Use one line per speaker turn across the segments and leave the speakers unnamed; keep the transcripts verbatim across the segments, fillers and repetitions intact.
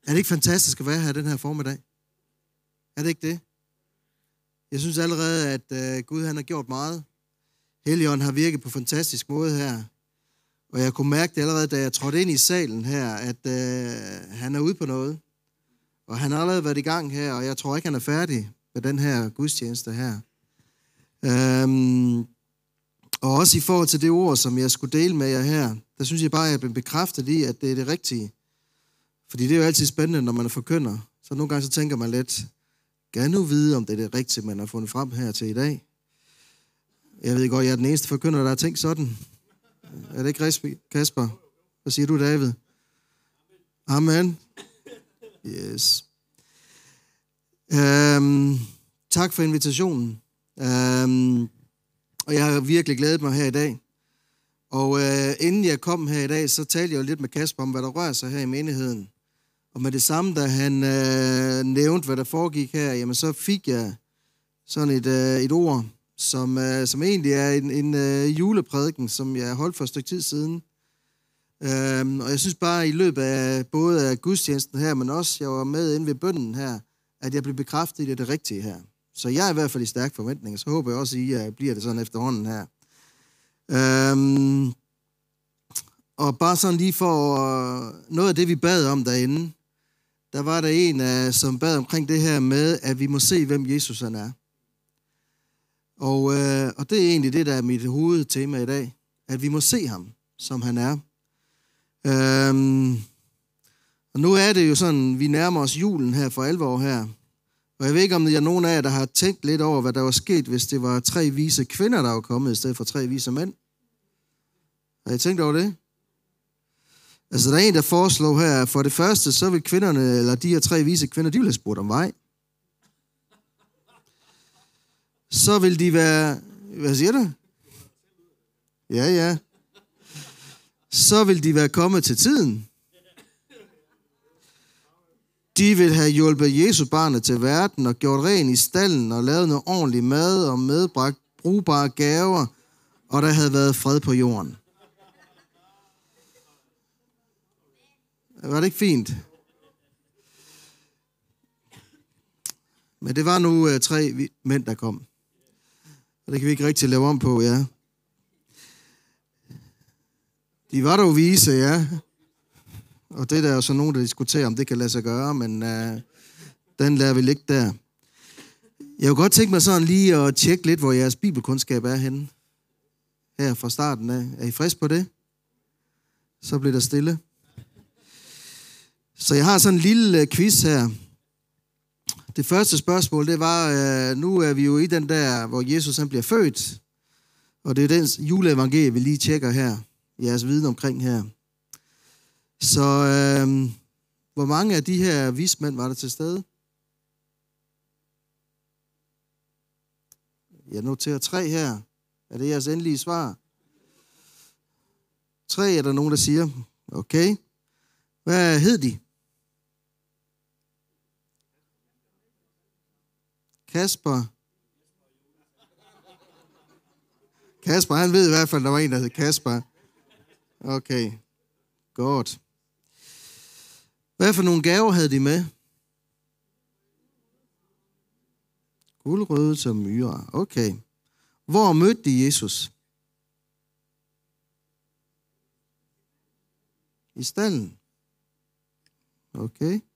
Er det ikke fantastisk at være her den her formiddag? Er det ikke det? Jeg synes allerede, at uh, Gud han har gjort meget. Helligånden har virket på fantastisk måde her. Og jeg kunne mærke det allerede, da jeg trådte ind i salen her, at uh, han er ude på noget. Og han har allerede været i gang her, og jeg tror ikke, han er færdig med den her gudstjeneste her. Um, og også i forhold til det ord, som jeg skulle dele med jer her, der synes jeg bare, at jeg bliver bekræftet i, at det er det rigtige. Fordi det er jo altid spændende, når man er forkynder. Så nogle gange så tænker man lidt, kan nu vide, om det er det rigtige, man har fundet frem her til i dag. Jeg ved godt, jeg er den eneste forkynder, der har tænkt sådan. Er det ikke rigtigt, Kasper? Hvad siger du, David? Amen. Yes. Um, tak for invitationen. Um, og jeg har virkelig glædet mig her i dag. Og uh, inden jeg kom her i dag, så talte jeg jo lidt med Kasper om, hvad der rører sig her i menigheden. Og med det samme, da han uh, nævnte, hvad der foregik her, jamen så fik jeg sådan et, uh, et ord, som, uh, som egentlig er en, en uh, juleprædiken, som jeg holdt for et stykke tid siden. Um, og jeg synes bare, i løbet af både af gudstjenesten her, men også, jeg var med inde ved bønnen her, at jeg blev bekræftet i det, det rigtige her. Så jeg er i hvert fald i stærk forventning, så håber jeg også, at I uh, bliver det sådan efterhånden her. Um, og bare sådan lige for uh, noget af det, vi bad om derinde, der var der en, uh, som bad omkring det her med, at vi må se, hvem Jesus han er. Og, uh, og det er egentlig det, der er mit hovedtema i dag, at vi må se ham, som han er. Um, og nu er det jo sådan, vi nærmer os julen her for alvor her. Og jeg ved ikke, om der er nogen af jer, der har tænkt lidt over, hvad der var sket, hvis det var tre vise kvinder, der var kommet, i stedet for tre vise mænd. Har I tænkt over det? Altså, der er en, der foreslår her, for det første, så vil kvinderne, eller de her tre vise kvinder, de vil have spurgt om vej. Så vil de være... Hvad siger du? Ja, ja. Så vil de være kommet til tiden. De vil have hjulpet Jesu barnet til verden og gjort ren i stallen og lavet noget ordentligt mad og medbragt brugbare gaver, og der havde været fred på jorden. Var det ikke fint? Men det var nu uh, tre mænd, der kom. Og det kan vi ikke rigtig lave om på, ja. De var dog vise, ja. Og det der er jo så nogen, der diskuterer, om det kan lade sig gøre, men uh, den lader vi ligge der. Jeg kunne godt tænke mig sådan lige at tjekke lidt, hvor jeres bibelkundskab er henne. Her fra starten af. Er I friske på det? Så bliver der stille. Så jeg har sådan en lille quiz her. Det første spørgsmål, det var, uh, nu er vi jo i den der, hvor Jesus han bliver født. Og det er den juleevangelie, vi lige tjekker her. Jeres viden omkring her. Så øh, hvor mange af de her vismænd var der til stede? Jeg noterer tre her. Er det jeres endelige svar? Tre er der nogen, der siger. Okay. Hvad hed de? Kasper. Kasper, han ved i hvert fald, der var en, der hed Kasper. Okay. Godt. Hvad for nogle gaver havde de med? Guldrøde som myrer. Okay. Hvor mødte de Jesus? I stallen. Okay.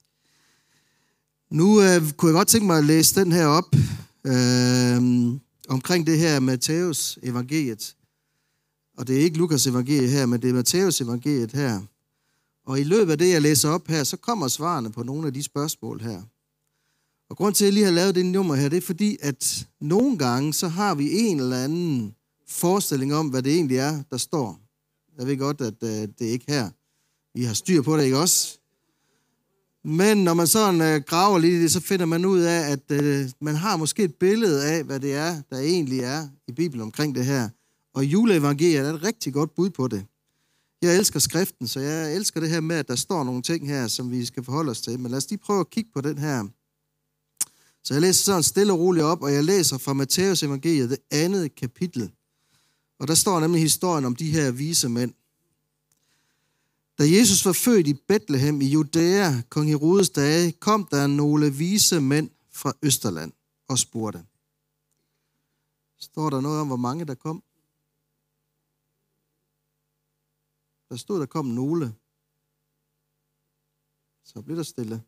Nu øh, kunne jeg godt tænke mig at læse den her op øh, omkring det her Matthæus evangeliet. Og det er ikke Lukas evangeliet her, men det er Matthæus evangeliet her. Og i løbet af det, jeg læser op her, så kommer svarene på nogle af de spørgsmål her. Og grund til, at jeg lige har lavet det nummer her, det er fordi, at nogle gange, så har vi en eller anden forestilling om, hvad det egentlig er, der står. Jeg ved godt, at uh, det er ikke her. Vi har styr på det, ikke også? Men når man sådan uh, graver lidt i det, så finder man ud af, at uh, man har måske et billede af, hvad det er, der egentlig er i Bibelen omkring det her. Og juleevangeliet er et rigtig godt bud på det. Jeg elsker skriften, så jeg elsker det her med, at der står nogle ting her, som vi skal forholde os til. Men lad os lige prøve at kigge på den her. Så jeg læser sådan stille og roligt op, og jeg læser fra Matthæus evangeliet, det andet kapitel. Og der står nemlig historien om de her vise mænd. Da Jesus var født i Bethlehem i Judæa, kong Herodes dage, kom der nogle vise mænd fra Østerland og spurgte. Står der noget om, hvor mange der kom? Der stod, der kom nogle. Så blev der stille.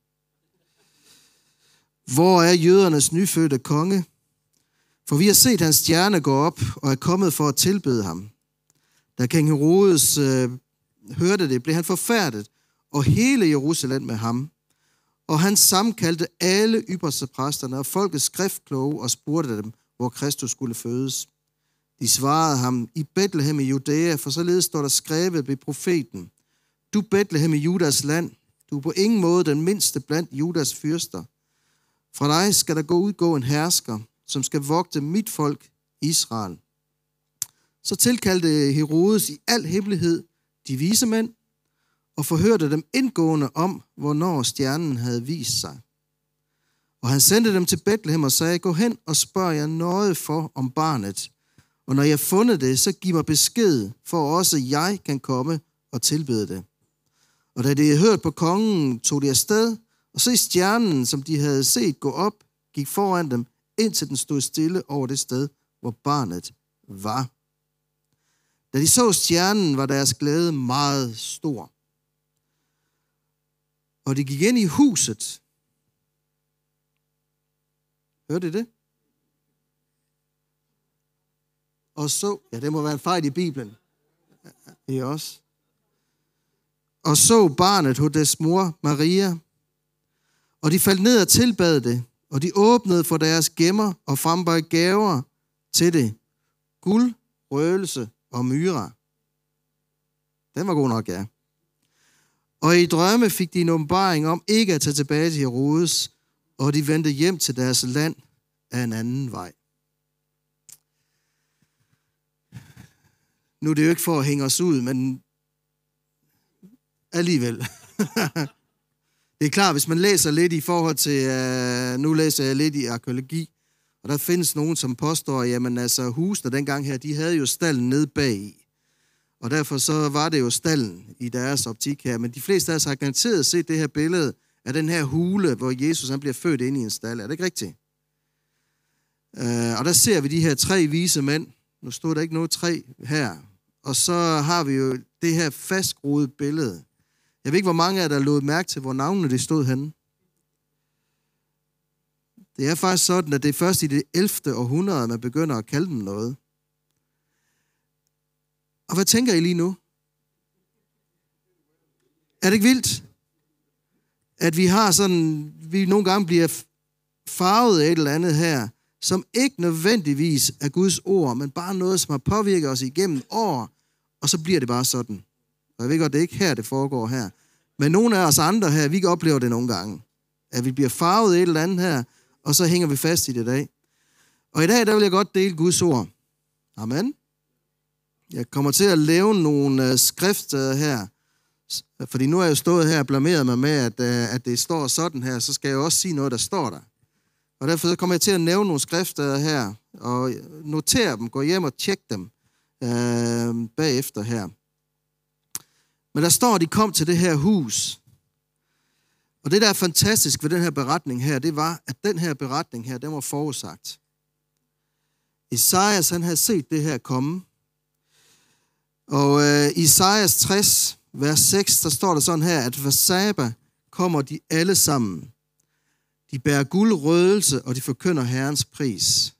Hvor er jødernes nyfødte konge? For vi har set hans stjerne gå op og er kommet for at tilbede ham. Da kong Herodes øh, hørte det, blev han forfærdet, og hele Jerusalem med ham. Og han sammenkaldte alle ypperste præsterne og folkets skriftkloge og spurgte dem, hvor Kristus skulle fødes. De svarede ham, i Bethlehem i Judæa, for således står der skrevet ved profeten. Du Bethlehem i Judas land, du er på ingen måde den mindste blandt Judas fyrster. Fra dig skal der gå udgå en hersker, som skal vogte mit folk, Israel. Så tilkaldte Herodes i al hemmelighed de vise mænd, og forhørte dem indgående om, hvornår stjernen havde vist sig. Og han sendte dem til Bethlehem og sagde, gå hen og spørg jer noget for om barnet, og når jeg har fundet det, så giv mig besked, for også jeg kan komme og tilbede det. Og da de havde hørt på kongen, tog de afsted, og se stjernen, som de havde set gå op, gik foran dem, indtil den stod stille over det sted, hvor barnet var. Da de så stjernen, var deres glæde meget stor. Og de gik ind i huset. Hørte I det? Og så, ja, det må være en fejl i Bibelen. Det er også. Og så barnet hos dets mor, Maria. Og de faldt ned og tilbad det, og de åbnede for deres gemmer og frembar gaver til det. Guld, røgelse og myra. Den var god nok, ja. Og i drømme fik de en åbenbaring om ikke at tage tilbage til Herodes, og de vendte hjem til deres land af en anden vej. Nu er det jo ikke for at hænge os ud, men alligevel. Det er klart, hvis man læser lidt i forhold til, uh, nu læser jeg lidt i arkæologi, og der findes nogen, som påstår, jamen altså husene dengang her, de havde jo stallen nede bag. Og derfor så var det jo stallen i deres optik her. Men de fleste af os har garanteret set det her billede af den her hule, hvor Jesus han bliver født ind i en stald. Er det ikke rigtigt? Uh, og der ser vi de her tre vise mænd. Nu stod der ikke noget tre her. Og så har vi jo det her fastgroede billede. Jeg ved ikke, hvor mange af der lod mærke til, hvor navnene de stod henne. Det er faktisk sådan, at det er først i det ellevte århundrede, man begynder at kalde dem noget. Og hvad tænker I lige nu? Er det ikke vildt, at vi har sådan, vi nogle gange bliver farvet af et eller andet her, som ikke nødvendigvis er Guds ord, men bare noget, som har påvirket os igennem år, og så bliver det bare sådan. Og jeg ved godt, det er ikke her, det foregår her. Men nogle af os andre her, vi kan opleve det nogle gange. At vi bliver farvet af et eller andet her, og så hænger vi fast i det i dag. Og i dag, der vil jeg godt dele Guds ord. Amen. Jeg kommer til at lave nogle skrifter her, fordi nu har jeg jo stået her og blameret mig med, at, at det står sådan her, så skal jeg også sige noget, der står der. Og derfor så kommer jeg til at nævne nogle skrifter her, og notere dem, gå hjem og tjek dem øh, bagefter her. Men der står, at de kom til det her hus. Og det, der er fantastisk ved den her beretning her, det var, at den her beretning her, den var forudsagt. Esajas, han havde set det her komme. Og øh, i Esajas tres, vers seks, der står der sådan her, at for Saba kommer de alle sammen. De bærer guld, røgelse, og de forkynder Herrens pris.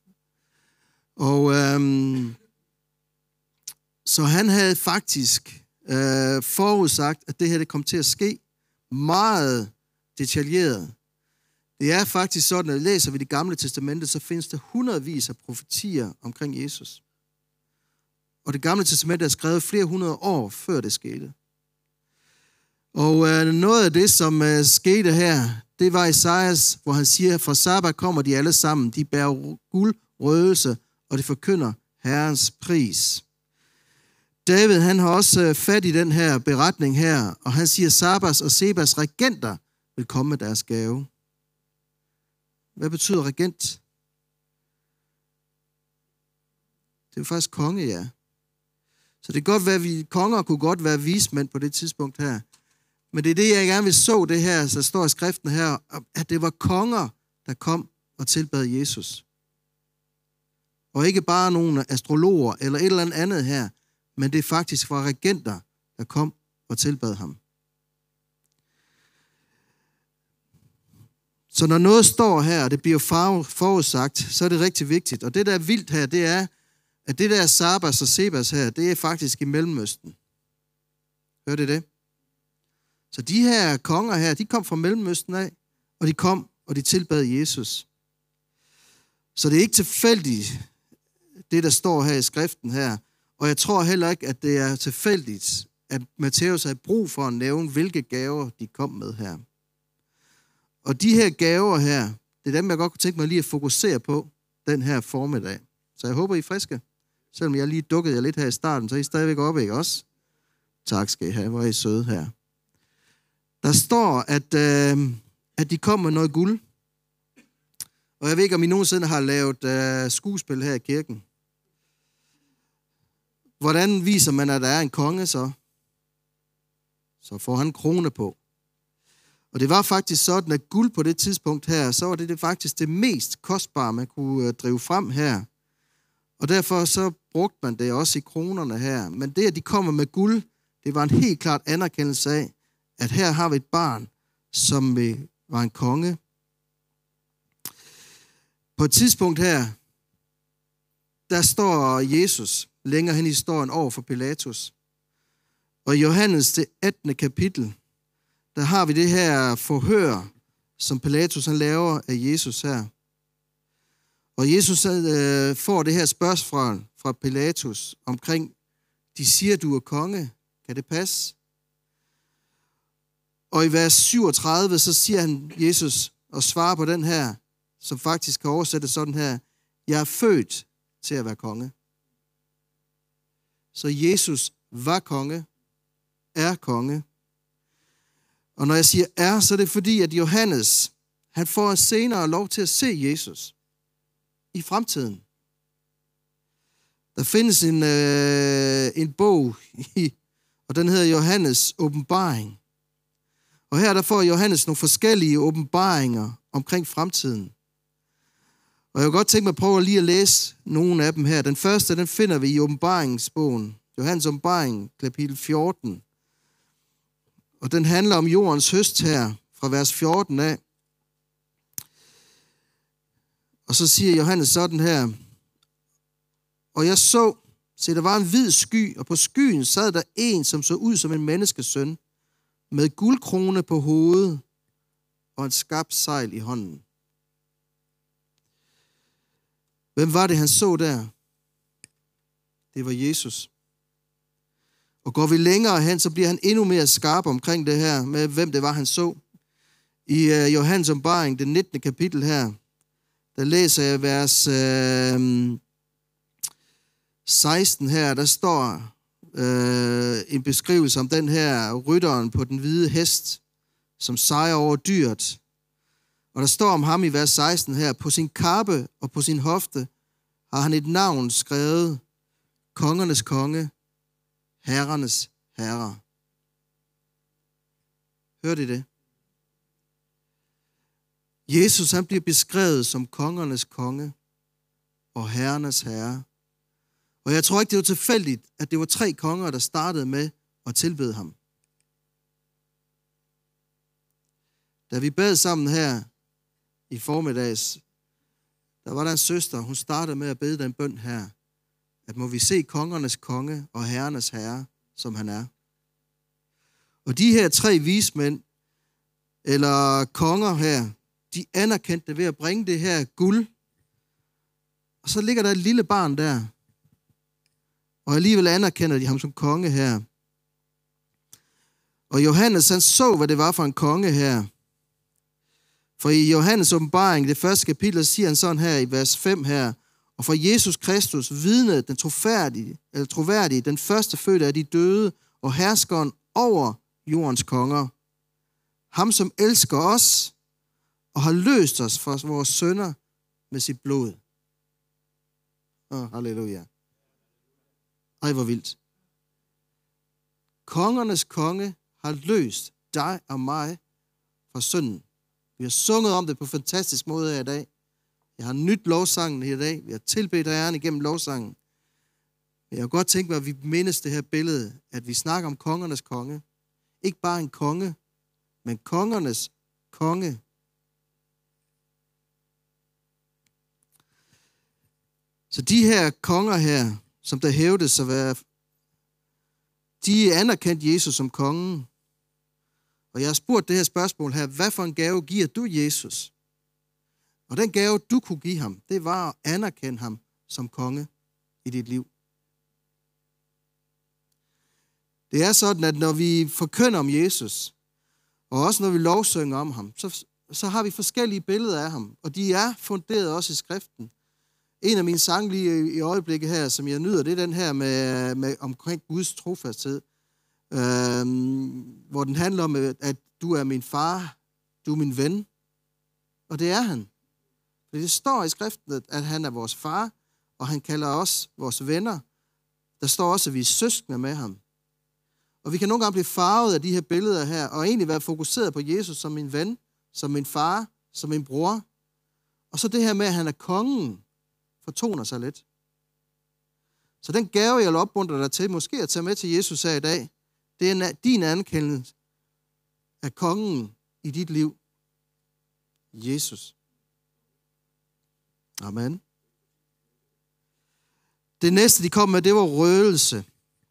Og øhm, så han havde faktisk øh, forudsagt, at det her det kom til at ske meget detaljeret. Det er faktisk sådan, at læser vi det gamle testamente, så findes der hundredvis af profetier omkring Jesus. Og det gamle testamente er skrevet flere hundrede år før det skete. Og øh, noget af det, som øh, skete her, det var Esajas, hvor han siger, fra Saba kommer de alle sammen, de bærer guld, røgelse, og de forkynder Herrens pris. David, han har også fat i den her beretning her, og han siger, Sabas og Sebas regenter vil komme med deres gave. Hvad betyder regent? Det er jo faktisk konge, ja. Så det kan godt være, at vi konger kunne godt være vismænd på det tidspunkt her. Men det er det, jeg gerne vil så det her, så står i skriften her, at det var konger, der kom og tilbad Jesus. Og ikke bare nogle astrologer eller et eller andet her, men det er faktisk var regenter, der kom og tilbad ham. Så når noget står her, og det bliver forudsagt, så er det rigtig vigtigt. Og det, der er vildt her, det er, at det der Sabas og Sebas her, det er faktisk i Mellemøsten. Hørte I det? Så de her konger her, de kom fra Mellemøsten af, og de kom, og de tilbad Jesus. Så det er ikke tilfældigt, det der står her i skriften her. Og jeg tror heller ikke, at det er tilfældigt, at Matthæus har brug for at nævne, hvilke gaver de kom med her. Og de her gaver her, det er dem, jeg godt kunne tænke mig lige at fokusere på den her formiddag. Så jeg håber, I er friske. Selvom jeg lige dukkede jer lidt her i starten, så er I stadigvæk oppe, ikke også? Tak skal I have, hvor er I søde her. Der står, at, øh, at de kom med noget guld. Og jeg ved ikke, om I nogensinde har lavet øh, skuespil her i kirken. Hvordan viser man, at der er en konge så? Så får han krone på. Og det var faktisk sådan, at guld på det tidspunkt her, så var det, det faktisk det mest kostbare, man kunne øh, drive frem her. Og derfor så brugte man det også i kronerne her. Men det, at de kommer med guld, det var en helt klart anerkendelse af, at her har vi et barn, som var en konge. På et tidspunkt her, der står Jesus længere hen i historien over for Pilatus. Og i Johannes det attende kapitel, der har vi det her forhør, som Pilatus han laver af Jesus her. Og Jesus øh, får det her spørgsmål fra Pilatus omkring, de siger, du er konge. Kan det passe? Og i vers syvogtredive, så siger han Jesus og svarer på den her, som faktisk kan oversætte sådan her, jeg er født til at være konge. Så Jesus var konge, er konge. Og når jeg siger er, så er det fordi, at Johannes, han får senere lov til at se Jesus i fremtiden. Der findes en, øh, en bog, i, og den hedder Johannes åbenbaring. Og her der får Johannes nogle forskellige åbenbaringer omkring fremtiden. Og jeg vil godt tænke mig at prøve lige at læse nogle af dem her. Den første, den finder vi i åbenbaringsbogen. Johannes åbenbaring, kapitel fjorten. Og den handler om jordens høst her, fra vers fjorten af. Og så siger Johannes sådan her. Og jeg så, se der var en hvid sky, og på skyen sad der en, som så ud som en menneskesøn, med guldkrone på hovedet og en skarpt sejl i hånden. Hvem var det, han så der? Det var Jesus. Og går vi længere hen, så bliver han endnu mere skarp omkring det her, med hvem det var, han så. I uh, Johannes åbenbaring, det nittende kapitel her, der læser jeg vers øh, seksten her, der står øh, en beskrivelse om den her rytteren på den hvide hest, som sejrer over dyret. Og der står om ham i vers seksten her, på sin kappe og på sin hofte har han et navn skrevet, kongernes konge, herrenes herre. Hørte I det? Jesus han bliver beskrevet som kongernes konge og herrenes herre. Og jeg tror ikke, det var tilfældigt, at det var tre konger, der startede med at tilbede ham. Da vi bad sammen her i formiddags, der var der en søster, hun startede med at bede den bøn her, at må vi se kongernes konge og herrenes herre, som han er. Og de her tre vismænd, eller konger her, de anerkendte det ved at bringe det her guld. Og så ligger der et lille barn der. Og alligevel anerkender de ham som konge her. Og Johannes han så, hvad det var for en konge her. For i Johannes åbenbaring, det første kapitel, siger han sådan her i vers fem her, og for Jesus Kristus vidnede den troværdige, eller troværdige, den første fødte af de døde, og herskeren over jordens konger. Ham, som elsker os, og har løst os fra vores synder med sit blod. Oh, halleluja. Ej, hvor vildt. Kongernes konge har løst dig og mig fra synden. Vi har sunget om det på en fantastisk måde her i dag. Jeg har nyt lovsangen her i dag. Vi har tilbedt Herren igennem lovsangen. Men jeg har godt tænkt mig, at vi mindes det her billede, at vi snakker om kongernes konge. Ikke bare en konge, men kongernes konge. Så de her konger her, som der hævdes at være, de anerkendte Jesus som kongen. Og jeg har spurgt det her spørgsmål her, hvad for en gave giver du Jesus? Og den gave, du kunne give ham, det var at anerkende ham som konge i dit liv. Det er sådan, at når vi forkynder om Jesus, og også når vi lovsynger om ham, så, så har vi forskellige billeder af ham, og de er funderet også i skriften. En af mine sange lige i øjeblikket her, som jeg nyder, det er den her med, med omkring Guds trofasthed, øh, hvor den handler om, at du er min far, du er min ven, og det er han. For det står i skriften, at han er vores far, og han kalder os vores venner. Der står også, at vi er søskende med ham. Og vi kan nogle gange blive farvet af de her billeder her, og egentlig være fokuseret på Jesus som min ven, som min far, som min bror. Og så det her med, at han er kongen, fortoner sig lidt. Så den gave, jeg vil opmuntre dig til, måske at tage med til Jesus her i dag, det er din anerkendelse af kongen i dit liv. Jesus. Amen. Det næste, de kom med, det var røgelse.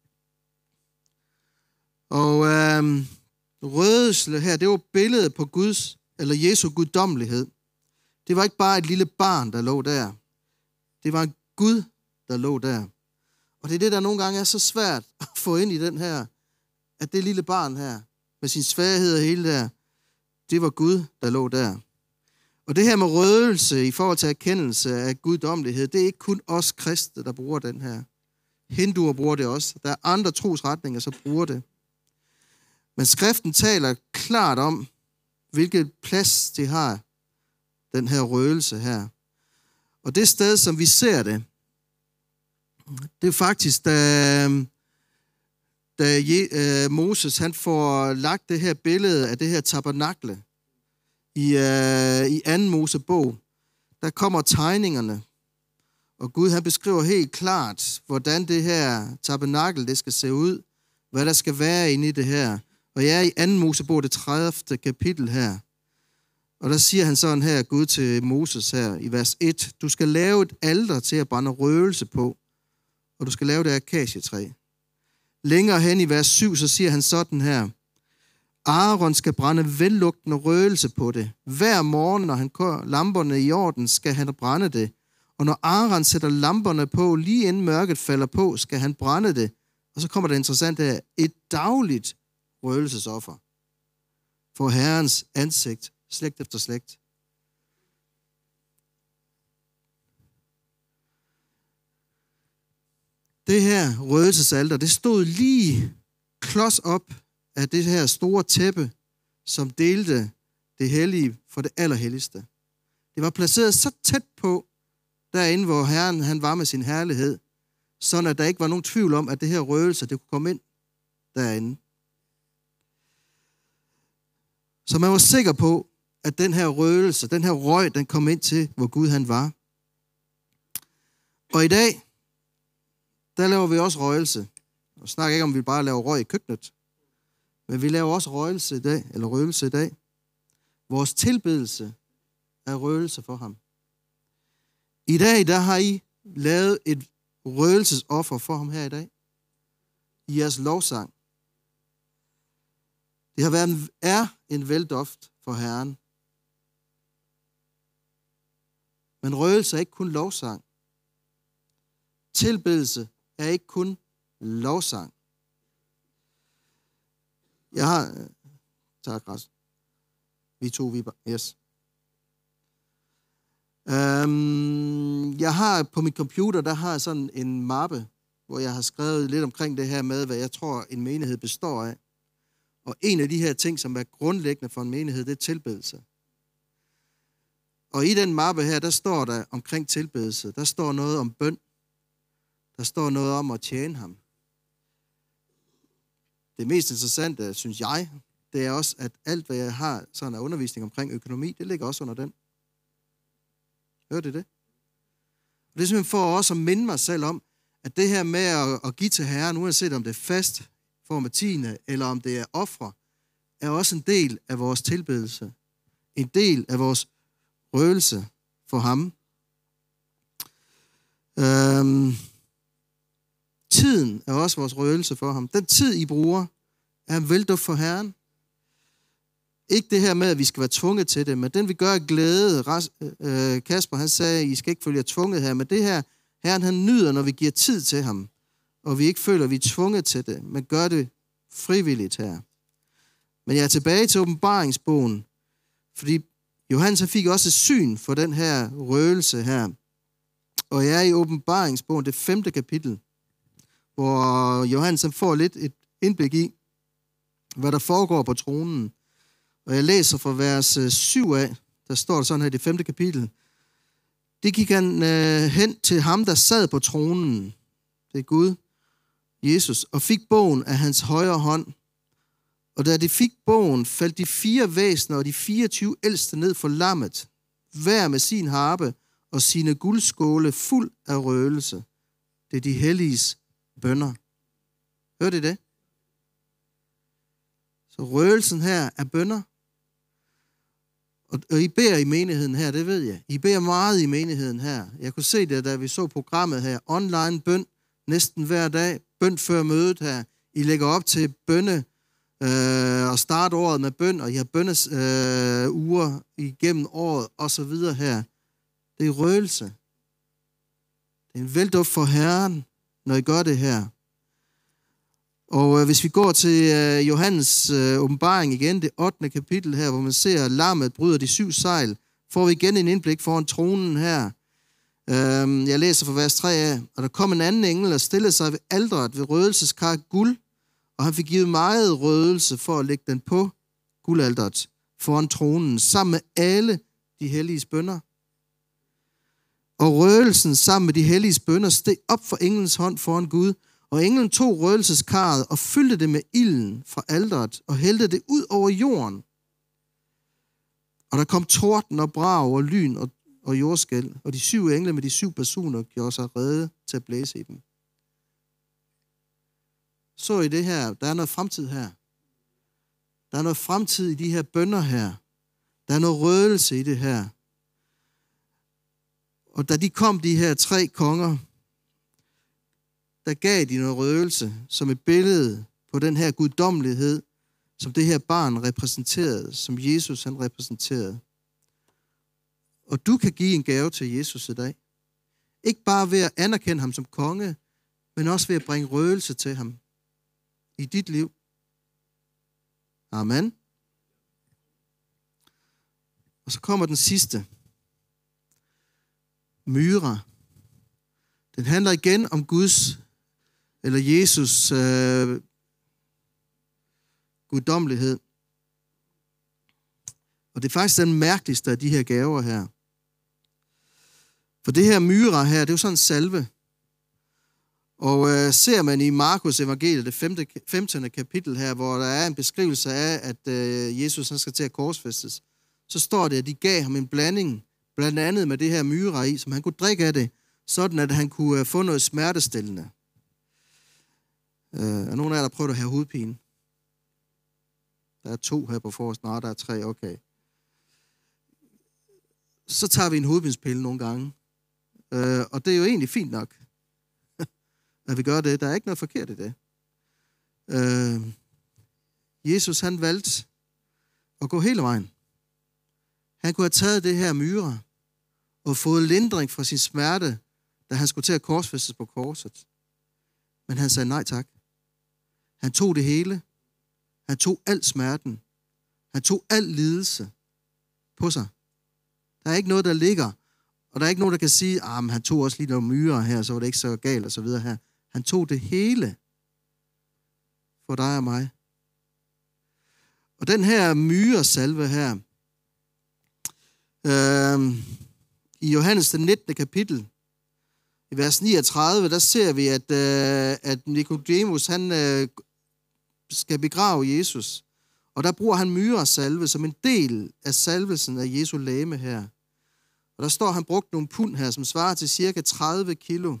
Og øhm, røgelse her, det var billedet på Guds, eller Jesu guddommelighed. Det var ikke bare et lille barn, der lå der. Det var en Gud, der lå der. Og det er det, der nogle gange er så svært at få ind i den her, at det lille barn her, med sin svaghed og hele der, det var Gud, der lå der. Og det her med røgelse i forhold til erkendelse af guddommelighed, det er ikke kun os kristne, der bruger den her. Hinduer bruger det også. Der er andre trosretninger, som bruger det. Men skriften taler klart om, hvilket plads det har, den her røgelse her. Og det sted, som vi ser det, det er faktisk, da, da Moses han får lagt det her billede af det her tabernakle i, uh, i anden Mosebog, der kommer tegningerne. Og Gud han beskriver helt klart, hvordan det her tabernakel det skal se ud, hvad der skal være inde i det her. Og jeg er i anden Mosebog, det tredivte kapitel her. Og der siger han sådan her, Gud til Moses her i vers et, du skal lave et alter til at brænde røgelse på, og du skal lave det af akasietræ. Længere hen i vers syv, så siger han sådan her, Aaron skal brænde vellugtende røgelse på det. Hver morgen, når han kører lamperne i orden, skal han brænde det. Og når Aaron sætter lamperne på, lige inden mørket falder på, skal han brænde det. Og så kommer det interessant her, et dagligt røgelsesoffer for Herrens ansigt, slægt efter slægt. Det her røgelsesalter, det stod lige klods op af det her store tæppe, som delte det hellige for det allerhelligste. Det var placeret så tæt på, derinde hvor Herren han var med sin herlighed, sådan at der ikke var nogen tvivl om, at det her røgelse, det kunne komme ind derinde. Så man var sikker på, at den her røgelse, den her røg, den kom ind til, hvor Gud han var. Og i dag, der laver vi også røgelse. Og snakker ikke om, at vi bare laver røg i køkkenet. Men vi laver også røgelse i dag, eller røgelse i dag. Vores tilbedelse er røgelse for ham. I dag, der har I lavet et røgelsesoffer for ham her i dag. I jeres lovsang. Det har været en, er en velduft for Herren. Men røgelse er ikke kun lovsang. Tilbedelse er ikke kun lovsang. Jeg har... Tak, Ras. Vi to, vi bare... Yes. Um, jeg har på min computer, der har jeg sådan en mappe, hvor jeg har skrevet lidt omkring det her med, hvad jeg tror, en menighed består af. Og en af de her ting, som er grundlæggende for en menighed, det er tilbedelse. Og i den mappe her, der står der omkring tilbedelse, der står noget om bøn. Der står noget om at tjene ham. det mest interessante, synes jeg, det er også, at alt, hvad jeg har sådan af undervisning omkring økonomi, det ligger også under den. Hørte I det? Og det er simpelthen for også at minde mig selv om, at det her med at, at give til Herren, uanset om det er fast form af tiende, eller om det er ofre, er også en del af vores tilbedelse. En del af vores røgelse for ham. Øhm, tiden er også vores røgelse for ham. Den tid, I bruger, er en velduft for Herren. Ikke det her med, at vi skal være tvunget til det, men den vi gør af glæde. Kasper, han sagde, at I skal ikke følge jer tvunget her, men det her, Herren, han nyder, når vi giver tid til ham, og vi ikke føler, at vi er tvunget til det, men gør det frivilligt her. Men jeg er tilbage til åbenbaringsbogen, fordi Johannes han fik også et syn for den her røgelse her. Og jeg er i åbenbaringsbogen, det femte kapitel, hvor Johannes han får lidt et indblik i, hvad der foregår på tronen. Og jeg læser fra vers syv af, der står der sådan her i det femte kapitel. Det gik han øh, hen til ham, der sad på tronen. Det er Gud, Jesus, og fik bogen af hans højre hånd. Og da de fik bogen, faldt de fire væsener og de fireogtyve ældste ned for lammet, hver med sin harpe og sine guldskåle fuld af røgelse. Det er de helliges bønner. Hørte I det? Så røgelsen her er bønner. Og, og I beder i menigheden her, det ved jeg. I beder meget i menigheden her. Jeg kunne se det, da vi så programmet her. Online bøn næsten hver dag. Bøn før mødet her. I lægger op til bønne øh, og starte året med bøn, og I har bønnes øh, uger igennem året og så videre her. Det er røgelse. Det er en velduft for Herren, når I gør det her. Og øh, hvis vi går til øh, Johannes øh, åbenbaring igen, det ottende kapitel her, hvor man ser, at lammet bryder de syv sejl, får vi igen en indblik foran tronen her. Øh, jeg læser fra vers tre af. Og der kom en anden engel og stillede sig ved alteret ved røgelseskar guld, og han fik givet meget røgelse for at lægge den på guldalteret foran tronen, sammen med alle de helliges bønner. Og røgelsen sammen med de helliges bønner steg op for englens hånd foran Gud, og englen tog røgelseskarret og fyldte det med ilden fra alteret og hældte det ud over jorden. Og der kom torden og brag og lyn og, og jordskælv, og de syv engle med de syv personer gjorde sig rede til at blæse i dem. Så I det her? Der er noget fremtid her. Der er noget fremtid i de her bønner her. Der er noget røgelse i det her. Og da de kom, de her tre konger, der gav de noget røgelse som et billede på den her guddommelighed, som det her barn repræsenterede, som Jesus han repræsenterede. Og du kan give en gave til Jesus i dag. Ikke bare ved at anerkende ham som konge, men også ved at bringe røgelse til ham i dit liv. Amen. Og så kommer den sidste. Myra. Den handler igen om Guds, eller Jesus, øh, guddommelighed. Og det er faktisk den mærkeligste af de her gaver her. For det her myra her, det er jo sådan en salve. Og øh, ser man i Markus evangeliet, det femte, femtende kapitel her, hvor der er en beskrivelse af, at øh, Jesus han skal til at korsfæstes, så står det, at de gav ham en blanding, blandt andet med det her myra i, som han kunne drikke af det, sådan at han kunne øh, få noget smertestillende. Øh, er nogen af jer, der prøver at have hovedpine? Der er to her på forrest. Nej, der er tre, okay. Så tager vi en hovedpinspille nogle gange. Øh, og det er jo egentlig fint nok, at vi gør det. Der er ikke noget forkert i det. Øh, Jesus, han valgte at gå hele vejen. Han kunne have taget det her myra og fået lindring fra sin smerte, da han skulle til at korsfæstes på korset. Men han sagde nej tak. Han tog det hele. Han tog al smerten. Han tog al lidelse på sig. Der er ikke noget, der ligger. Og der er ikke nogen, der kan sige, at ah, han tog også lige nogle myrer her, så var det ikke så galt og så videre her. Han tog det hele for dig og mig. Og den her myresalve her, øh, i Johannes den nittende kapitel, i vers niogtredive, der ser vi, at, øh, at Nikodemus, han øh, skal begrave Jesus. Og der bruger han myresalve som en del af salvelsen af Jesu legeme her. Og der står, at han brugte nogle pund her, som svarer til cirka tredive kilo.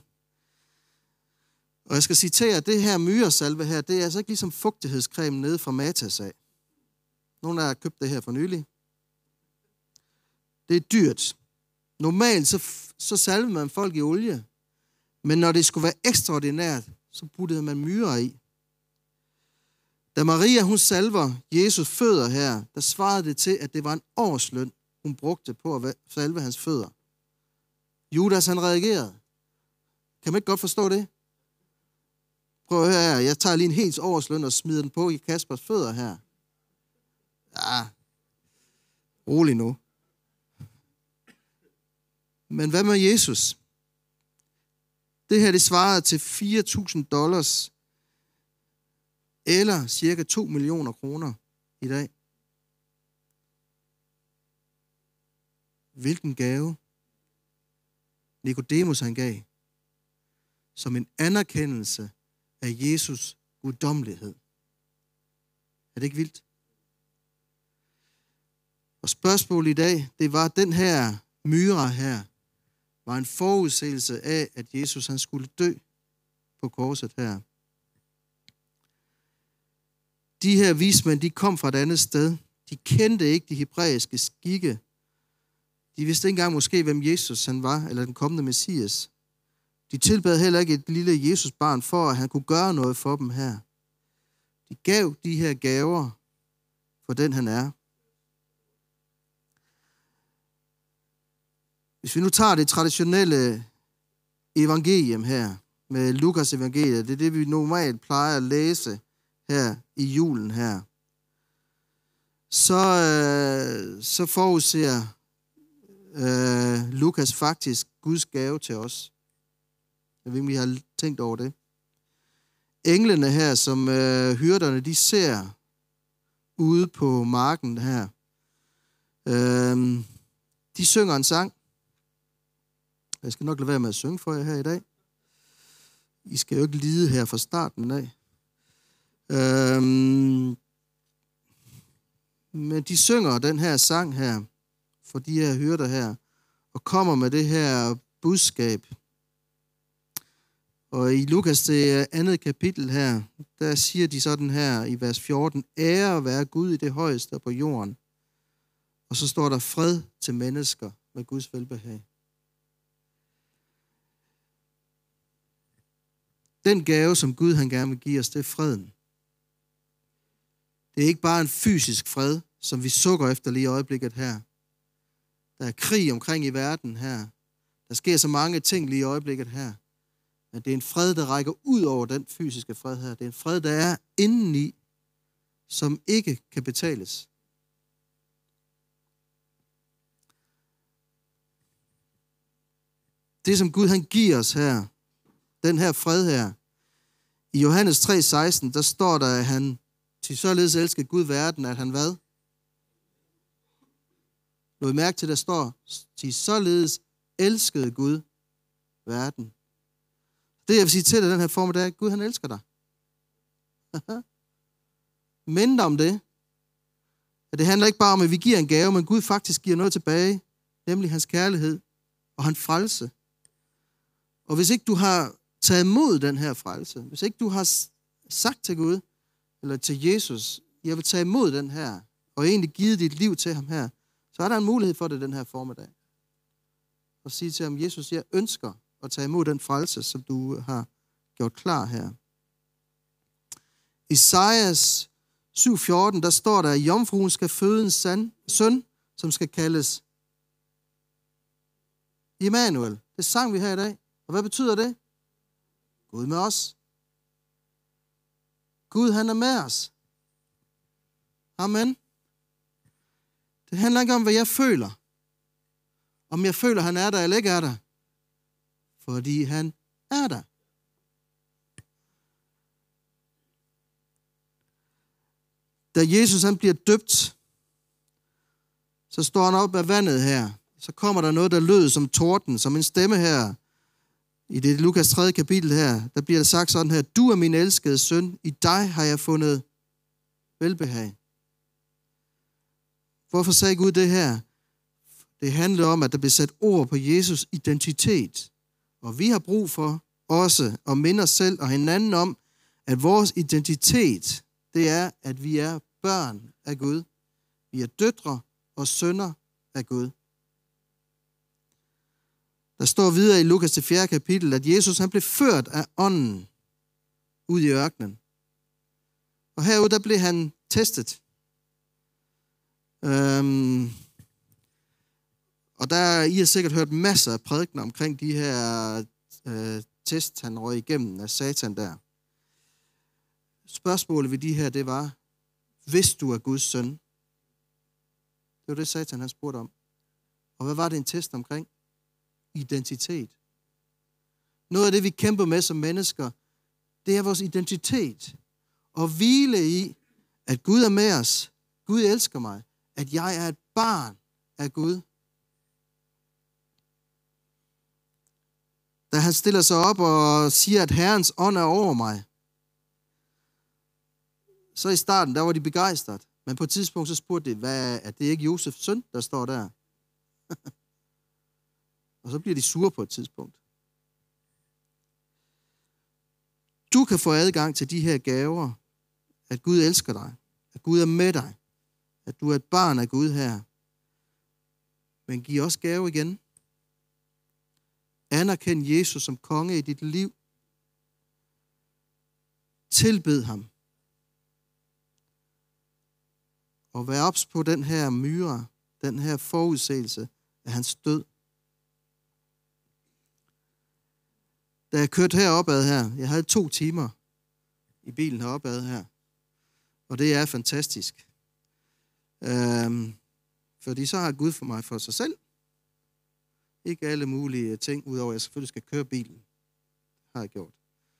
Og jeg skal citere, at det her myresalve her, det er altså ikke ligesom fugtighedscreme nede fra Matas af. Nogen af jer har købt det her for nylig. Det er dyrt. Normalt så, så salver man folk i olie. Men når det skulle være ekstraordinært, så puttede man myrer i. Da Maria, hun salver Jesus fødder her, der svarede det til, at det var en årsløn, hun brugte på at salve hans fødder. Judas, han reagerede. Kan man ikke godt forstå det? Prøv at høre her. Jeg tager lige en helt årsløn og smider den på i Kaspers fødder her. Ja, rolig nu. Men hvad med Jesus? Det her, det svarer til fire tusind dollars, eller cirka to millioner kroner i dag. Hvilken gave Nikodemus han gav, som en anerkendelse af Jesus guddommelighed. Er det ikke vildt? Og spørgsmålet i dag, det var, den her myre her, var en forudsigelse af, at Jesus han skulle dø på korset her. De her vismænd, de kom fra et andet sted. De kendte ikke de hebræiske skikke. De vidste ikke engang måske, hvem Jesus han var, eller den kommende Messias. De tilbad heller ikke et lille Jesusbarn for, at han kunne gøre noget for dem her. De gav de her gaver for den, han er. Hvis vi nu tager det traditionelle evangelium her, med Lukas evangeliet, det er det, vi normalt plejer at læse her i julen her, så, øh, så forudser øh, Lukas faktisk Guds gave til os. Jeg ved ikke, om vi har tænkt over det. Englene her, som øh, hyrderne, de ser ude på marken her, øh, de synger en sang. Jeg skal nok lade være med at synge for jer her i dag. I skal jo ikke lide her fra starten af. Øhm, men de synger den her sang her, for de her hyrder her, og kommer med det her budskab. Og i Lukas, det andet kapitel her, der siger de sådan her i vers fjorten, ære være Gud i det højeste på jorden. Og så står der fred til mennesker med Guds velbehag. Den gave, som Gud han gerne vil give os, det er freden. Det er ikke bare en fysisk fred, som vi sukker efter lige i øjeblikket her. Der er krig omkring i verden her. Der sker så mange ting lige i øjeblikket her. Men det er en fred, der rækker ud over den fysiske fred her. Det er en fred, der er indeni, som ikke kan betales. Det, som Gud han giver os her, den her fred her, i Johannes tre seksten, der står der, at han til således elskede Gud verden, at han hvad? Lad mærke til, der står, til således elskede Gud verden. Det, jeg vil sige til dig den her form, det er, at Gud han elsker dig. Mindre om det. At det handler ikke bare om, at vi giver en gave, men Gud faktisk giver noget tilbage, nemlig hans kærlighed og hans frelse. Og hvis ikke du har taget imod den her frelse, hvis ikke du har sagt til Gud, eller til Jesus, jeg vil tage imod den her, og egentlig givet dit liv til ham her, så er der en mulighed for det den her formiddag. Og sige til ham, Jesus, jeg ønsker at tage imod den frelse, som du har gjort klar her. I Esajas syv fjorten, der står der, at jomfruen skal føde en sand, søn, som skal kaldes Immanuel. Det sang vi her i dag. Og hvad betyder det? Gud med os. Gud, han er med os. Amen. Det handler ikke om, hvad jeg føler. Om jeg føler, han er der eller ikke er der. Fordi han er der. Da Jesus han bliver døbt, så står han op af vandet her. Så kommer der noget, der lød som torden, som en stemme her. I det Lukas tredje kapitel her, der bliver det sagt sådan her, du er min elskede søn, i dig har jeg fundet velbehag. Hvorfor sagde Gud det her? Det handler om, at der bliver sat ord på Jesus' identitet. Og vi har brug for også at minde os selv og hinanden om, at vores identitet, det er, at vi er børn af Gud. Vi er døtre og sønner af Gud. Der står videre i Lukas det fjerde kapitel, at Jesus han blev ført af ånden ud i ørkenen. Og herude der blev han testet. Øhm, og der I har sikkert hørt masser af prædikener omkring de her øh, test, han røg igennem af Satan der. Spørgsmålet ved de her, det var, hvis du er Guds søn. Det var det, Satan han spurgte om. Og hvad var det en test omkring? Identitet. Noget af det, vi kæmper med som mennesker, det er vores identitet. Og hvile i, at Gud er med os. Gud elsker mig. At jeg er et barn af Gud. Da han stiller sig op og siger, at Herrens ånd er over mig, så i starten, der var de begejstret. Men på et tidspunkt, så spurgte de, hvad er det ikke Josefs søn, der står der? Og så bliver de sure på et tidspunkt. Du kan få adgang til de her gaver, at Gud elsker dig, at Gud er med dig, at du er et barn af Gud her. Men giv også gave igen. Anerkend Jesus som konge i dit liv. Tilbed ham. Og vær ops på den her myre, den her forudsigelse af hans død. Da jeg kørte heropad her, jeg havde to timer i bilen heropad her, og det er fantastisk. Øhm, fordi så har Gud for mig for sig selv. Ikke alle mulige ting, udover at jeg selvfølgelig skal køre bilen. Det har jeg gjort.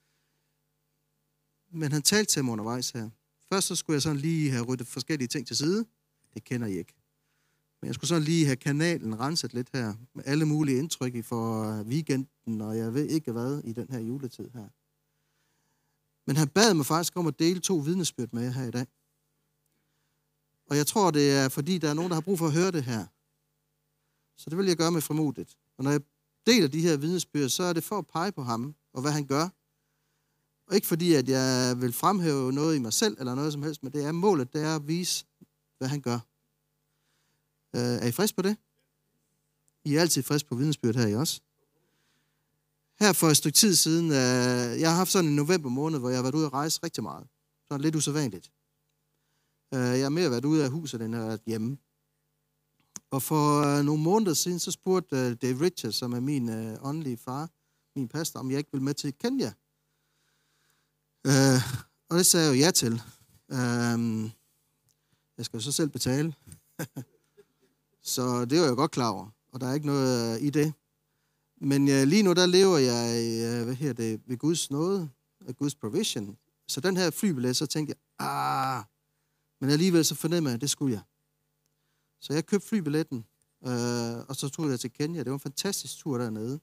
Men han talte til mig undervejs her. Først så skulle jeg sådan lige have ryddet forskellige ting til side. Det kender I ikke. Men jeg skulle sådan lige have kanalen renset lidt her, med alle mulige indtryk i for weekenden, og jeg ved ikke hvad i den her juletid her. Men han bad mig faktisk om at dele to vidnesbyrd med jer her i dag. Og jeg tror, det er fordi, der er nogen, der har brug for at høre det her. Så det vil jeg gøre med frimodigt. Og når jeg deler de her vidnesbyrd, så er det for at pege på ham, og hvad han gør. Og ikke fordi, at jeg vil fremhæve noget i mig selv, eller noget som helst, men det er målet, det er at vise, hvad han gør. Uh, er I friske på det? I er altid friske på vidnesbyrd her, I også? Her for et stykke tid siden, uh, jeg har haft sådan en november måned, hvor jeg har været ude at rejse rigtig meget. Sådan lidt usædvanligt. Uh, jeg har mere været ude af huset, end jeg har været hjemme. Og for uh, nogle måneder siden, så spurgte uh, Dave Richards, som er min uh, åndelige far, min pastor, om jeg ikke ville med til Kenya. Uh, og det sagde jeg jo ja til. Uh, jeg skal jo så selv betale. Så det var jeg godt klar over, og der er ikke noget uh, i det. Men uh, lige nu, der lever jeg uh, hvad her det, ved Guds nåde, ved Guds provision. Så den her flybillet, så tænkte jeg, ah, men alligevel så fornemmede jeg, at det skulle jeg. Så jeg købte flybilletten, uh, og så tog jeg til Kenya. Det var en fantastisk tur dernede.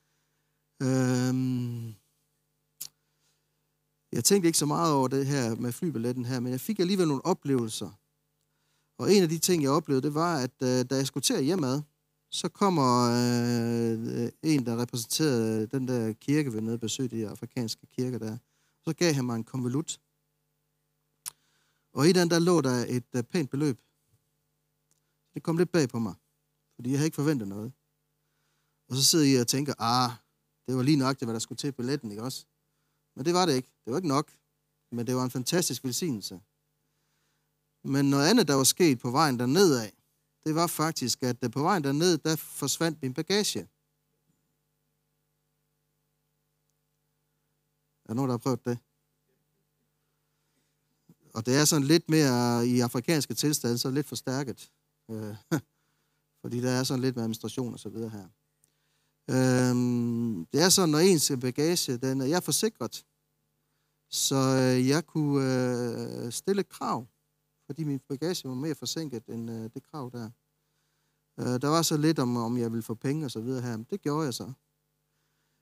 Uh, jeg tænkte ikke så meget over det her med flybilletten her, men jeg fik alligevel nogle oplevelser. Og en af de ting, jeg oplevede, det var, at øh, da jeg skulle til hjemad, så kommer øh, en, der repræsenterede den der kirke, ved nede besøgte de afrikanske kirker der. Så gav han mig en konvolut. Og i den der lå der et øh, pænt beløb. Det kom lidt bag på mig, fordi jeg havde ikke forventet noget. Og så sidder jeg og tænker, ah, det var lige nøjagtigt, hvad der skulle til billetten, ikke også? Men det var det ikke. Det var ikke nok. Men det var en fantastisk velsignelse. Men noget andet, der var sket på vejen derned af, det var faktisk, at på vejen derned, der forsvandt min bagage. Er der nogen, der har prøvet det? Og det er sådan lidt mere i afrikanske tilstande, så lidt forstærket. Øh, fordi der er sådan lidt med administration og så videre her. Øh, det er sådan, når ens bagage, den er jeg forsikret, så jeg kunne øh, stille et krav, fordi min bagage var mere forsinket end øh, det krav der. Øh, der var så lidt om, om jeg ville få penge og så videre her, men det gjorde jeg så.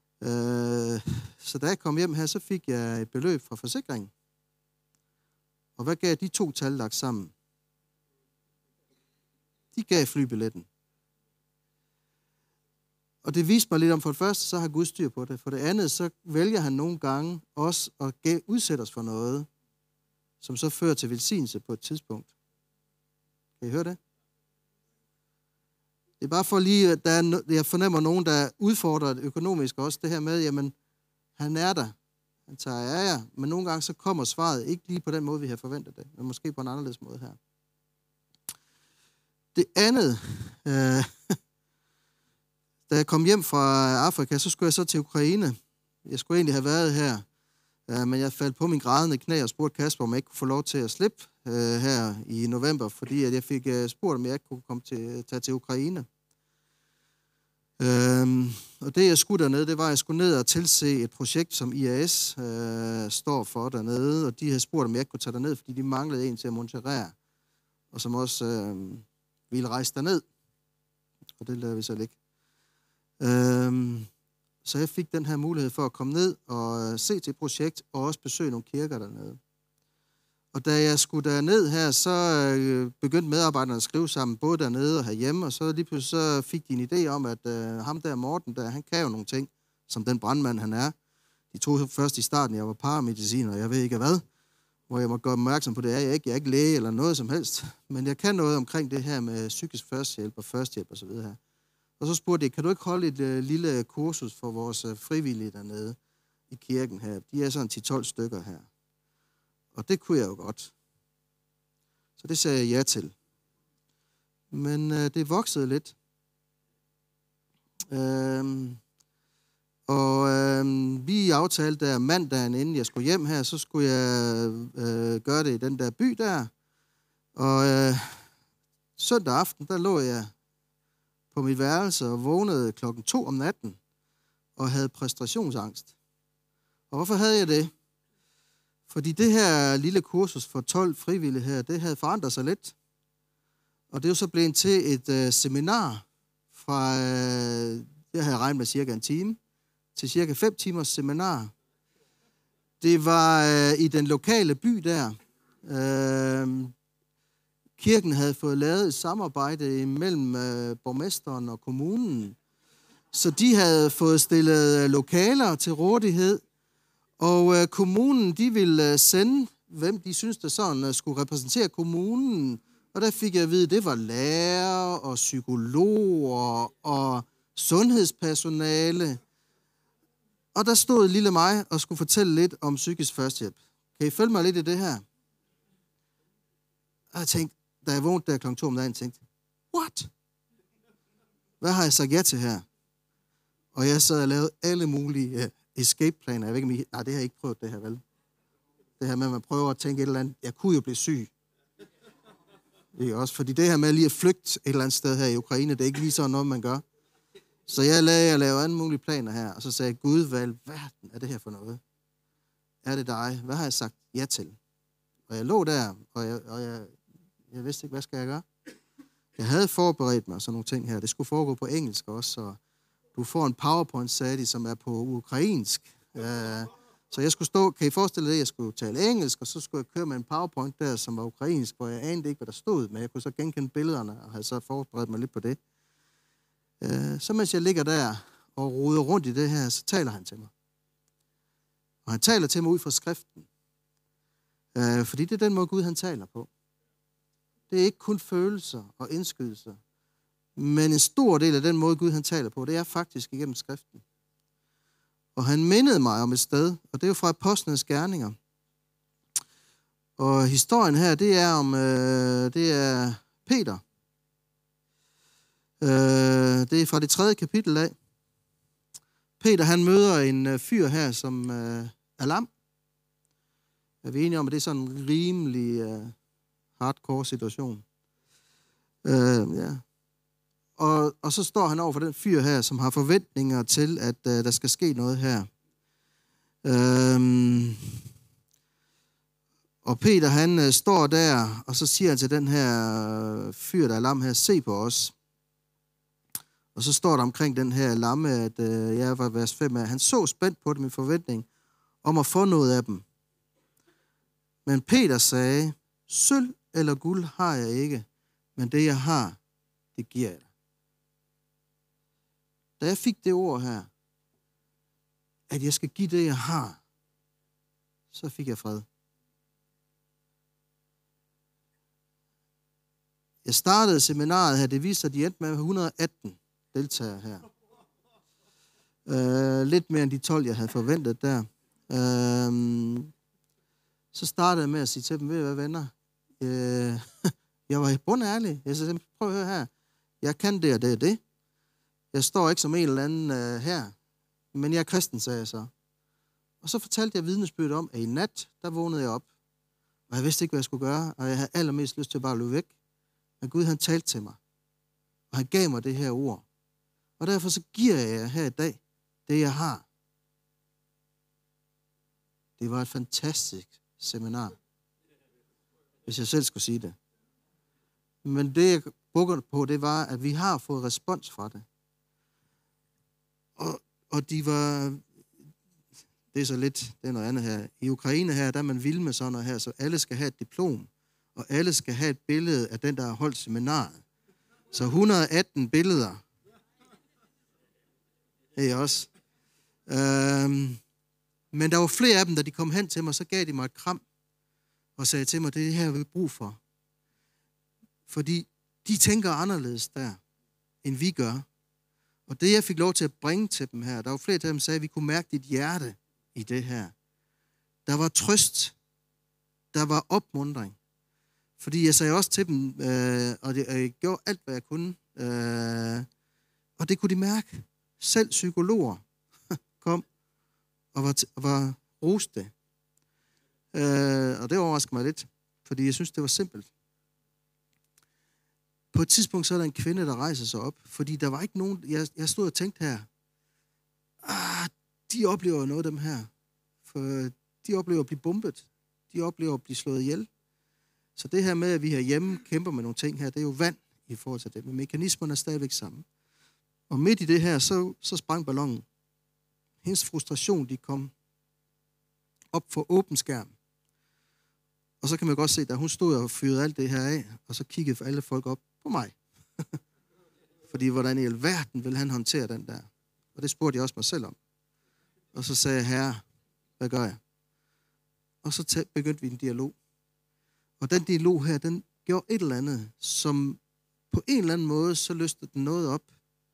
Øh, så da jeg kom hjem her, så fik jeg et beløb fra forsikringen. Og hvad gav de to tal lagt sammen? De gav flybilletten. Og det viste mig lidt om, for det første, så har Gud styr på det. For det andet, så vælger han nogle gange også at udsætte os for noget, som så fører til velsignelse på et tidspunkt. Kan I høre det? Det er bare for lige, at der er, jeg fornemmer nogen, der udfordrer det økonomisk også, det her med, jamen, han er der. Han tager af jer, men nogle gange så kommer svaret ikke lige på den måde, vi har forventet det, men måske på en anderledes måde her. Det andet, øh, da jeg kom hjem fra Afrika, så skulle jeg så til Ukraine. Jeg skulle egentlig have været her, øh, men jeg faldt på min grædende knæ og spurgte Kasper, om jeg ikke kunne få lov til at slippe øh, her i november, fordi at jeg fik øh, spurgt, om jeg ikke kunne komme til, tage til Ukraine. Øhm, og det jeg skulle dernede, det var, at jeg skulle ned og tilse et projekt, som I A S øh, står for dernede, og de havde spurgt, om jeg ikke kunne tage derned, fordi de manglede en til at monitorere, og som også øh, ville rejse derned. Og det lader vi så ligge. Øhm, så jeg fik den her mulighed for at komme ned og se til et projekt, og også besøge nogle kirker dernede. Og da jeg skulle derned her, så øh, begyndte medarbejderne at skrive sammen, både dernede og herhjemme, og så lige pludselig så fik de en idé om, at øh, ham der Morten, der, han kan jo nogle ting, som den brandmand han er. De troede først i starten, jeg var paramediciner, og jeg ved ikke hvad, hvor jeg må gøre opmærksom på det, er jeg ikke. Jeg er ikke læge eller noget som helst, men jeg kan noget omkring det her med psykisk førstehjælp og førstehjælp og så videre her. Og så spurgte jeg, kan du ikke holde et øh, lille kursus for vores øh, frivillige dernede i kirken her? De er sådan ti tolv stykker her. Og det kunne jeg jo godt. Så det sagde jeg ja til. Men øh, det voksede lidt. Øhm, og øhm, vi aftalte der mandagen, inden jeg skulle hjem her, så skulle jeg øh, gøre det i den der by der. Og øh, søndag aften, der lå jeg på mit værelse og vågnede klokken to om natten og havde præstationsangst. Og hvorfor havde jeg det? Fordi det her lille kursus for tolv frivillige her, det havde forandret sig lidt. Og det er jo så blevet til et øh, seminar fra, øh, jeg havde regnet med cirka en time, til cirka fem timers seminar. Det var øh, i den lokale by der. Øh, kirken havde fået lavet et samarbejde mellem øh, borgmesteren og kommunen. Så de havde fået stillet øh, lokaler til rådighed. Og øh, kommunen, de ville øh, sende, hvem de synes, der sådan øh, skulle repræsentere kommunen. Og der fik jeg at vide, at det var lærere og psykologer og sundhedspersonale. Og der stod lille mig og skulle fortælle lidt om psykisk førstehjælp. Kan I følge mig lidt i det her? Og jeg tænkte, da jeg vågnede der klokken to om dagen, tænkte what? Hvad har jeg sagt ja til her? Og jeg sad og lavede alle mulige uh, escape-planer. Jeg ved ikke, om I... Nej, det har jeg ikke prøvet, det her, vel? Det her med, at man prøver at tænke et eller andet. Jeg kunne jo blive syg. Ikke også? Fordi det her med lige at flygte et eller andet sted her i Ukraine, det er ikke lige sådan noget, man gør. Så jeg lavede, jeg lavede alle mulige planer her, og så sagde jeg, Gud, hvad verden er det her for noget? Er det dig? Hvad har jeg sagt ja til? Og jeg lå der, og jeg, og jeg, jeg vidste ikke, hvad skal jeg gøre? Jeg havde forberedt mig sådan nogle ting her. Det skulle foregå på engelsk også, så du får en PowerPoint, sagde de, som er på ukrainsk. Uh, så jeg skulle stå, kan I forestille jer, jeg skulle tale engelsk, og så skulle jeg køre med en PowerPoint der, som var ukrainsk, hvor jeg anede ikke, hvad der stod, men jeg kunne så genkende billederne, og havde så forberedt mig lidt på det. Uh, så mens jeg ligger der og roder rundt i det her, så taler han til mig. Og han taler til mig ud fra skriften. Uh, fordi det er den måde, Gud han taler på. Det er ikke kun følelser og indskydelser, men en stor del af den måde, Gud han taler på, det er faktisk igennem skriften. Og han mindede mig om et sted, og det er jo fra Apostlenes Gerninger. Og historien her, det er om, øh, det er Peter. Øh, det er fra det tredje kapitel af. Peter, han møder en øh, fyr her, som øh, er lam. Er vi enige om, at det er sådan en rimelig øh, hardcore situation? Øh, ja. Og, og så står han over for den fyr her, som har forventninger til, at uh, der skal ske noget her. Øhm, og Peter, han uh, står der, og så siger han til den her uh, fyr, der er lam her, se på os. Og så står der omkring den her lamme, at uh, jeg var vers fem af, han så spændt på det med forventning om at få noget af dem. Men Peter sagde, sølv eller guld har jeg ikke, men det jeg har, det giver jeg dig. Da jeg fik det ord her, at jeg skal give det, jeg har, så fik jeg fred. Jeg startede seminaret her, det viste sig, at de endte med et hundrede og atten deltagere her. Uh, lidt mere end de tolv, jeg havde forventet der. Uh, så startede jeg med at sige til dem, ved I hvad, venner? Uh, jeg var bundærlig. Jeg sagde, prøv at høre her. Jeg kan det og det og det. Jeg står ikke som en eller anden uh, her, men jeg er kristen, sagde jeg så. Og så fortalte jeg vidnesbyrdet om, at i nat, der vågnede jeg op. Og jeg vidste ikke, hvad jeg skulle gøre, og jeg havde allermest lyst til at bare løbe væk. Men Gud, han talte til mig. Og han gav mig det her ord. Og derfor så giver jeg jer her i dag det, jeg har. Det var et fantastisk seminar, hvis jeg selv skulle sige det. Men det, jeg bukker på, det var, at vi har fået respons fra det. Og, og de var... Det er så lidt, det er noget andet her. I Ukraine her, der er man vild med sådan noget her, så alle skal have et diplom, og alle skal have et billede af den, der har holdt seminaret. Så et hundrede og atten billeder. Det er også. Øhm, men der var flere af dem, da de kom hen til mig, så gav de mig et kram, og sagde til mig, det er det her, vi har brug for. Fordi de tænker anderledes der, end vi gør. Og det, jeg fik lov til at bringe til dem her, der var flere af dem, der sagde, at vi kunne mærke dit hjerte i det her. Der var trøst. Der var opmuntring. Fordi jeg sagde også til dem, øh, og, det, og jeg gjorde alt, hvad jeg kunne. Øh, og det kunne de mærke. Selv psykologer kom og var, og var roste. Øh, og det overraskede mig lidt, fordi jeg synes, det var simpelt. På et tidspunkt så er der en kvinde, der rejser sig op, fordi der var ikke nogen... Jeg, jeg stod og tænkte her, ah, de oplever noget af dem her. For de oplever at blive bombet. De oplever at blive slået ihjel. Så det her med, at vi herhjemme kæmper med nogle ting her, det er jo vand i forhold til det. Men mekanismerne er stadigvæk sammen. Og midt i det her, så, så sprang ballonen. Hendes frustration, de kom op for åben skærm. Og så kan man godt se, da hun stod og fyrede alt det her af, og så kiggede alle folk op på mig. Fordi hvordan i alverden vil han håndtere den der? Og det spurgte jeg også mig selv om. Og så sagde jeg, herre, hvad gør jeg? Og så begyndte vi en dialog. Og den dialog her, den gjorde et eller andet, som på en eller anden måde, så løste den noget op.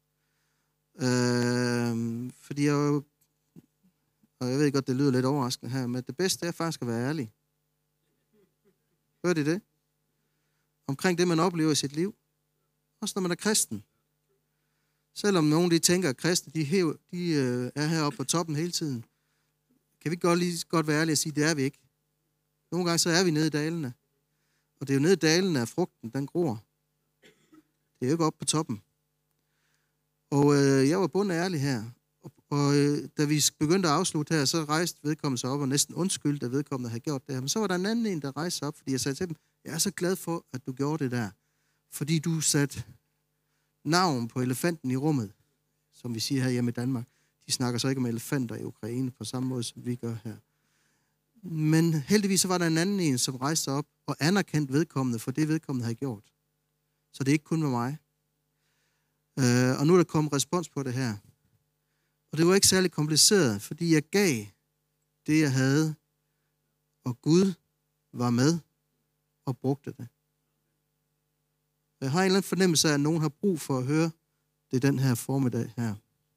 Øh, fordi jeg jo, og jeg ved godt, det lyder lidt overraskende her, men det bedste er faktisk at være ærlig. Hørte I det? Omkring det, man oplever i sit liv. Også når man er kristen. Selvom nogen de tænker, at kristne de, hæv, de øh, er heroppe på toppen hele tiden, kan vi godt lige godt være ærlige og sige, det er vi ikke. Nogle gange så er vi nede i dalene. Og det er jo nede i dalene, at frugten den gror. Det er jo ikke oppe på toppen. Og øh, jeg var bundet ærlig her. Og, og øh, da vi begyndte at afslutte her, så rejste vedkommende sig op og næsten undskyldte, at vedkommende havde gjort det her. Men så var der en anden en, der rejste sig op, fordi jeg sagde til dem, jeg er så glad for, at du gjorde det der. Fordi du satte navn på elefanten i rummet, som vi siger her hjemme i Danmark. De snakker så ikke om elefanter i Ukraine på samme måde, som vi gør her. Men heldigvis så var der en anden en, som rejste sig op og anerkendte vedkommende for det, vedkommende havde gjort. Så det er ikke kun med mig. Øh, og nu er der kommet respons på det her. Og det var ikke særlig kompliceret, fordi jeg gav det, jeg havde, og Gud var med og brugte det. Jeg har en eller anden fornemmelse af, at nogen har brug for at høre det den her formiddag her.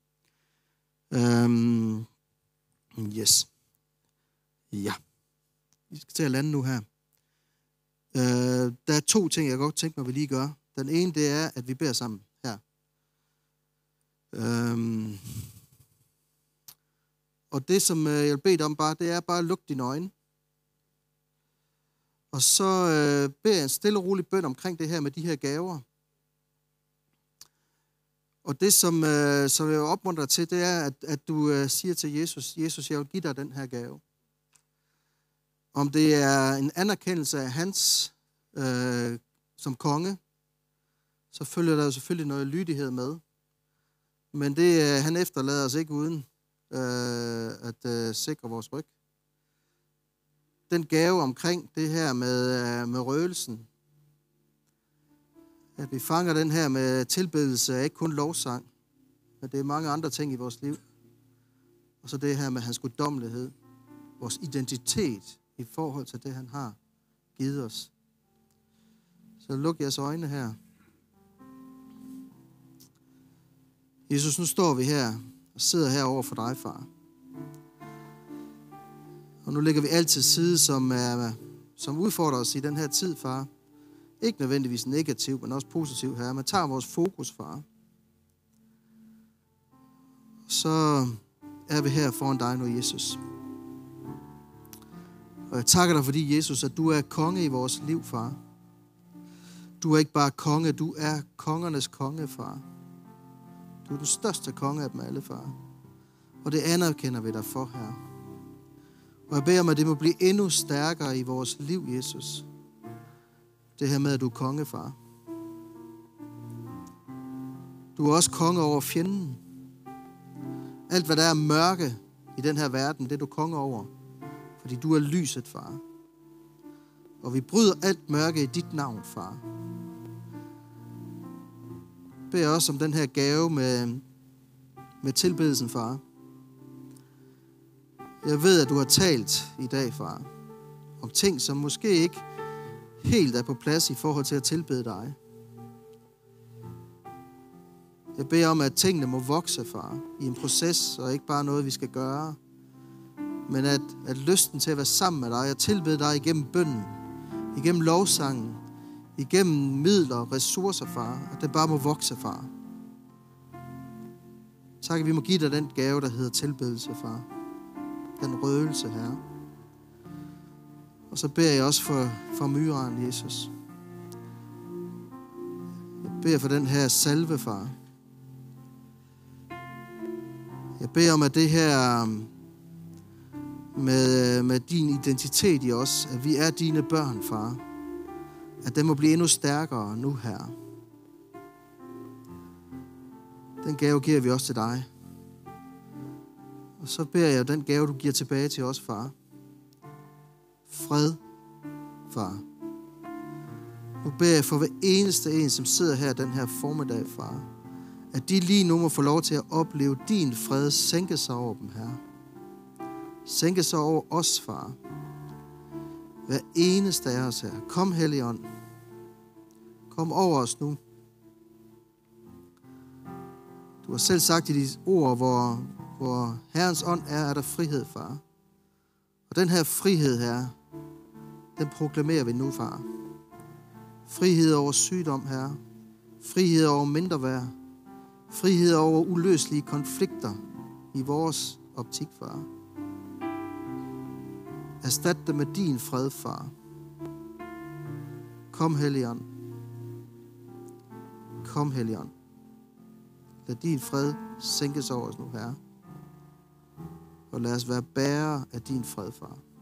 Um, yes. Ja. Vi skal til at lande nu her. Uh, der er to ting, jeg godt tænker mig, vi lige gør. Den ene, det er, at vi beder sammen her. Um, og det, som jeg vil bede dig om bare, det er bare at lukke dine øjne. Og så øh, beder jeg en stille og rolig bøn omkring det her med de her gaver. Og det, som, øh, som jeg opmuntrer til, det er, at, at du øh, siger til Jesus, Jesus, jeg vil give dig den her gave. Om det er en anerkendelse af hans øh, som konge, så følger der jo selvfølgelig noget lydighed med. Men det, øh, han efterlader os ikke uden øh, at øh, sikre vores ryg. den gave omkring det her med, med røgelsen. At vi fanger den her med tilbedelse er ikke kun lovsang, men det er mange andre ting i vores liv. Og så det her med hans guddommelighed. Vores identitet i forhold til det, han har givet os. Så luk jeres øjne her. Jesus, nu står vi her og sidder her over for dig, far. Og nu lægger vi alt til side, som, er, som udfordrer os i den her tid, far. Ikke nødvendigvis negativ, men også positiv her. Men tager vores fokus, far. Så er vi her foran dig nu, Jesus. Og jeg takker dig, fordi, Jesus, at du er konge i vores liv, far. Du er ikke bare konge, du er kongernes konge, far. Du er den største konge af dem alle, far. Og det anerkender vi dig for her. Og jeg beder om, at det må blive endnu stærkere i vores liv, Jesus. Det her med, at du er konge, far. Du er også konge over fjenden. Alt, hvad der er mørke i den her verden, det er du konge over. Fordi du er lyset, far. Og vi bryder alt mørke i dit navn, far. Jeg beder også om den her gave med, med tilbedelsen, far. Jeg ved, at du har talt i dag, far, om ting, som måske ikke helt er på plads i forhold til at tilbede dig. Jeg beder om, at tingene må vokse, far, i en proces, og ikke bare noget, vi skal gøre, men at, at lysten til at være sammen med dig og tilbede dig igennem bønnen, igennem lovsangen, igennem midler og ressourcer, far, at det bare må vokse, far. Tak, at vi må give dig den gave, der hedder tilbedelse, far. Den røgelse, Herre. Og så beder jeg også for, for myren, Jesus. Jeg beder for den her salve, far. Jeg beder om, at det her med, med din identitet i os, at vi er dine børn, far, at det må blive endnu stærkere nu, Herre. Den gave giver vi også til dig. Og så beder jeg den gave, du giver tilbage til os, far. Fred, far. Nu beder jeg for hver eneste en, som sidder her den her formiddag, far, at de lige nu må få lov til at opleve din fred sænke sig over dem, Herre. Sænke sig over os, far. Hver eneste af os her. Kom, Helligånd. Kom over os nu. Du har selv sagt i dit ord, hvor, hvor Herrens ånd er, er der frihed, far. Og den her frihed her, den proklamerer vi nu, far. Frihed over sygdom, Herre. Frihed over mindreværd. Frihed over uløselige konflikter i vores optik, far. Erstat det med din fred, far. Kom, Helligånd. Kom, Helligånd. Lad din fred sænkes over os nu, Herre. Og lad os være bærere af din fred, far.